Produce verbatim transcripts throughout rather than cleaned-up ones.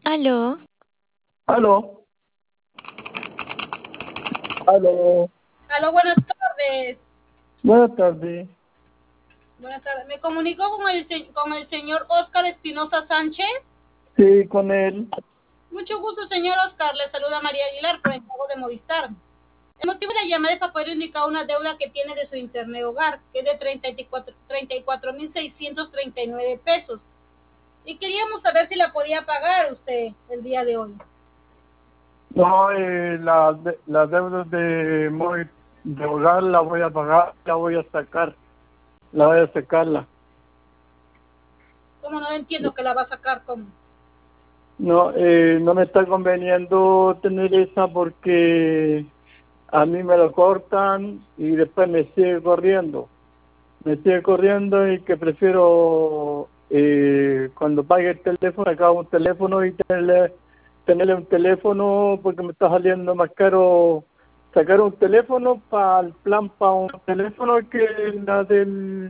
Aló, Aló, aló, Aló, buenas tardes. buenas tardes. Buenas tardes. Me comunico con el, se- con el señor Oscar Espinosa Sánchez. Sí, con él. Mucho gusto, señor Oscar. Le saluda María Aguilar por el pago de Movistar. El motivo de la llamada es para poder indicar una deuda que tiene de su internet hogar, que es de treinta y cuatro mil seiscientos treinta y nueve pesos. Y queríamos saber si la podía pagar usted el día de hoy. No, eh, la, de- las deudas de, Movi- de hogar la voy a pagar, la voy a sacar, la voy a sacarla. Como no entiendo que la va a sacar, ¿cómo? No, eh, no me está conveniendo tener esa porque a mí me lo cortan y después me sigue corriendo. Me sigue corriendo y que prefiero eh, cuando pague el teléfono, acabo un teléfono y tenerle, tenerle un teléfono porque me está saliendo más caro sacar un teléfono para el plan para un teléfono que la del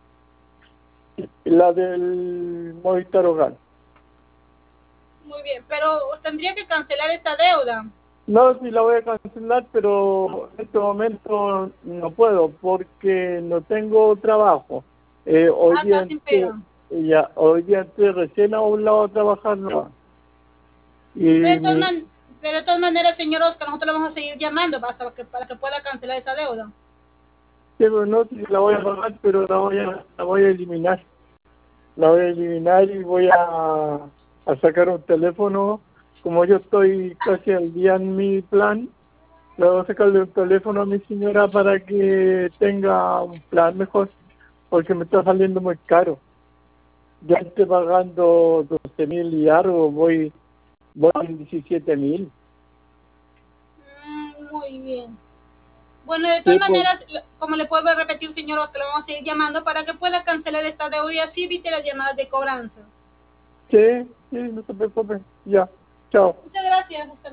la del Movistar Hogar. Muy bien, pero tendría que cancelar esa deuda. No, sí la voy a cancelar, pero en este momento no puedo porque no tengo trabajo. Eh, hoy Ah, está día sin entré- pega. ya, hoy día entré recién a un lado a trabajar, no. Y Pero de todas, mi, man- pero de todas maneras, señor Oscar, nosotros le vamos a seguir llamando para que, para que pueda cancelar esa deuda. sí, pero no, sí la voy a pagar, pero la voy a, la voy a eliminar. La voy a eliminar y voy a, a sacar un teléfono. Como yo estoy casi al día en mi plan, le voy a sacarle un teléfono a mi señora para que tenga un plan mejor, porque me está saliendo muy caro. Ya estoy pagando doce mil y algo, voy, voy en diecisiete mil. Mm, muy bien. Bueno, de todas Sí, pues, maneras, como le puedo repetir, señor Oscar, le vamos a seguir llamando para que pueda cancelar esta deuda y así evite las llamadas de cobranza. sí, sí, no se preocupe. Ya, chao. Muchas gracias. Hasta